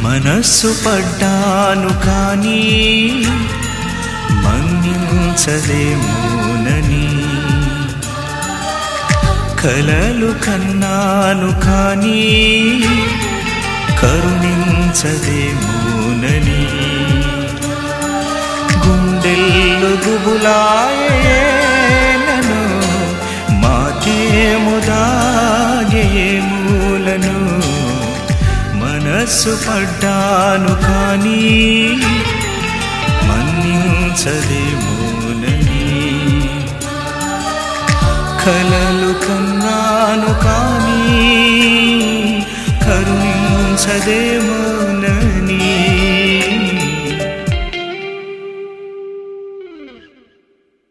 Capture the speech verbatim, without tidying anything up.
మనస్సు పడ్డాను కానీ మన్నించదేమోనని, కలలు కన్నాను కానీ కరుణించదేమోనని, గుండెల్లో గుబులాయేలను మాటేమో దాగేమూలను, మనస్సు పడ్డాను కానీ మన్నించదేమోనని, కలలు కన్నాను కానీ కరుణించదేమో